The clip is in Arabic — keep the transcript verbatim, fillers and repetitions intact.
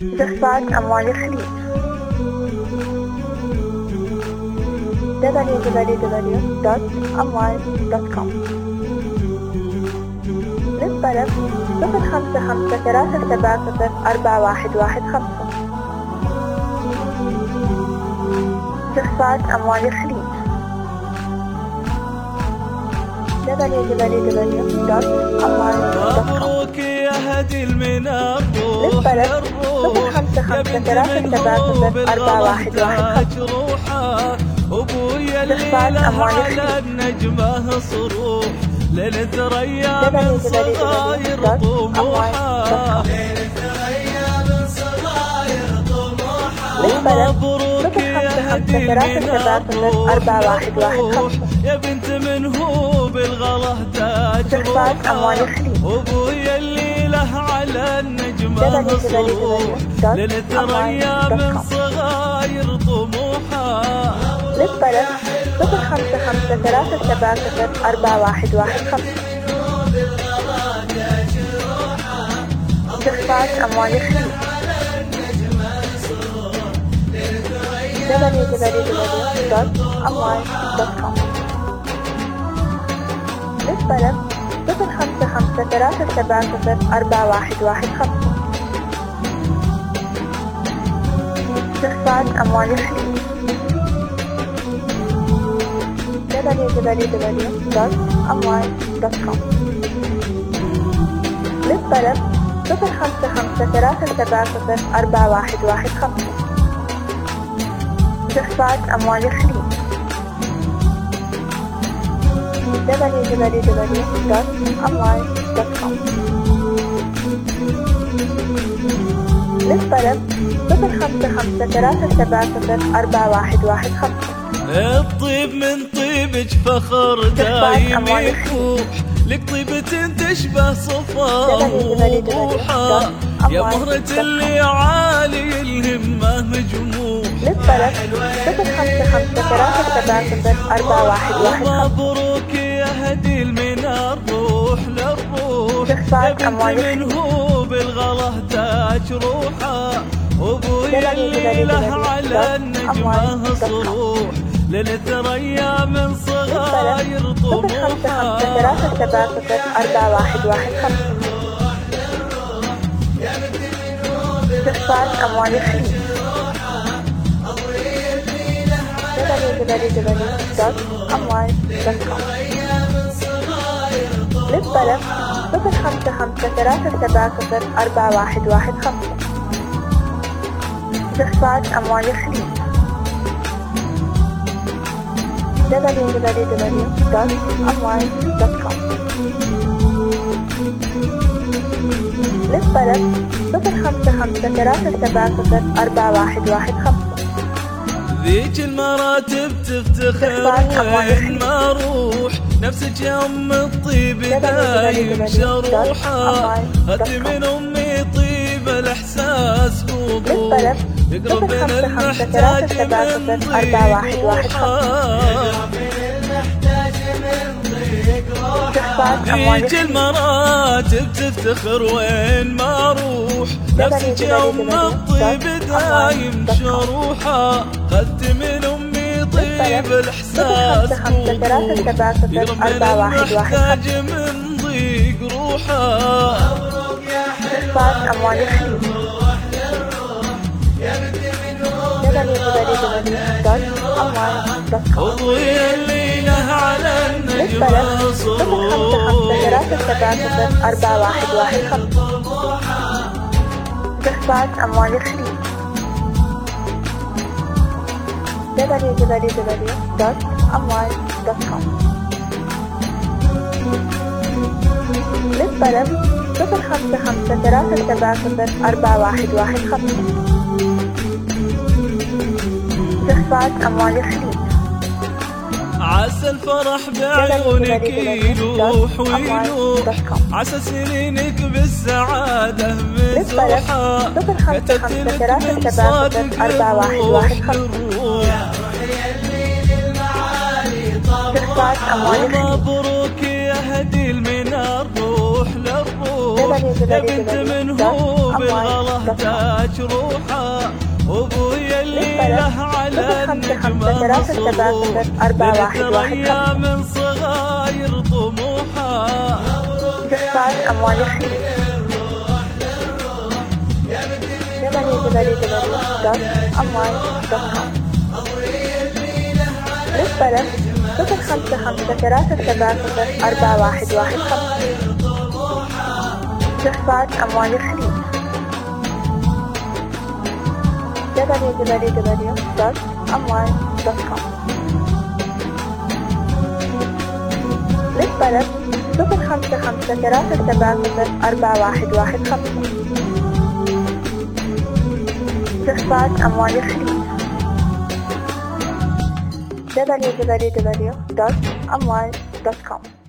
زخبات أموال الخليج دبليو دبليو دبليو دوت أموال دوت كوم. للطلب صفر خمسة خمسة ثلاثة سبعة صفر أربعة واحد واحد خمسة. زخبات أموال الخليج دبليو دبليو دبليو دوت أموال دوت كوم. مبروك يا هدي المنار روح للطلب صفر خمسة خمسة ثلاثة سبعة صفر أربعة واحد واحد خمسة. أبويا الليلة على النجمة صروح للثريا من صغاير طموحة. مبروك يا هدي المنار روح يا بنت من هو بالغلا تاج روحها. أبويا الليلة على النجمة صروح للثريا من صغاير طموحها. للطلب صفر خمسة خمسة ثلاثة سبعة صفر أربعة واحد واحد خمسة. زخبات أموال الخليج دبليو دبليو دبليو دوت أموال دوت كوم. للطلب صفر خمسة خمسة ثلاثة سبعة صفر أربعة واحد واحد خمسة. زخبات أموال الخليج دبليو دبليو دبليو دوت أموال دوت كوم. للطلب صفر خمسة خمسة ثلاثة سبعة صفر أربعة واحد واحد خمسة. زخبات أموال الخليج دبليو دبليو دبليو دوت أموال دوت كوم. للطلب صفر خمسة خمسة ثلاثة سبعة صفر أربعة واحد واحد خمسة. الطيب من طيبك فخر دايم يفوح لك طيبة تشبه صفاه ووضوحها. يا مهرة اللي عالي الهمة مجموح. للطلب صفر خمسة خمسة ثلاثة سبعة صفر أربعة واحد واحد خمسة. مبروك يا هدي المنار روح للروح يا بنت من هو بالغلا تاج روحها. أبويا الليلة على النجمة صروح للثريا من صغاير طموحها. صفر خمسة خمسة ثلاثة سبعة صفر أربعة واحد واحد خمسة. زخبات أموال الخليج دبليو دبليو دبليو دوت أموال دوت كوم. للطلب صفر خمسة خمسة ثلاثة سبعة صفر أربعة واحد واحد خمسة. زخبات أموال الخليج دبليو دبليو دبليو دوت أموال دوت كوم. للطلب صفر خمسة خمسة ثلاثة سبعة صفر أربعة واحد واحد خمسة. ذيك المراتب تفتخر وين ما اروح نفسك يا ام الطيب دايم شروحها. هاتي من امي طيب الاحساس وبوح يقربنا المحتاج من ضيق روحها. ذيك المراتب تفتخر وين ما اروح نفسك يا ام الطيب دايم شروحها. خذت من امي طيب الاحساس يرمي المحتاج من ضيق روحها. زخبات أموال الخليج دبليو دبليو دبليو دوت أموال دوت كوم. أضوي الليلة على النجمة صروح ثلاثة سبعة صفر أربعة واحد واحد خمسة. زخبات أموال الخليج دبليو دبليو دبليو دوت أموال دوت كوم. للطلب صفر خمسة خمسة ثلاثة سبعة صفر أربعة واحد واحد خمسة. زخبات أموال الخليج عسى الفرح بعيونك يلوح ويلوح عسى سنينك بالسعادة مزوحة. كتبت لك من صادق الروح للروح. مبروك يا هدي المنار روح روح للروح يا بنت من هو بالغلا تجروحه وابويا اللي له على النجمة مصروف بالثريا من صغاير طموحه جحفان أموال الخليج دبليو دبليو دبليو دوت أموال دوت كوم للطلب صفر خمسة خمسة ثلاثة سبعة صفر أربعة واحد واحد خمسة. جحفان أموال الخليج دبليو دبليو دبليو دوت أموال دوت كوم للطلب صفر خمسة خمسة ثلاثة سبعة صفر أربعة واحد واحد خمسة. جحفان أموال الخليج دبليو دبليو دبليو دوت أموال دوت كوم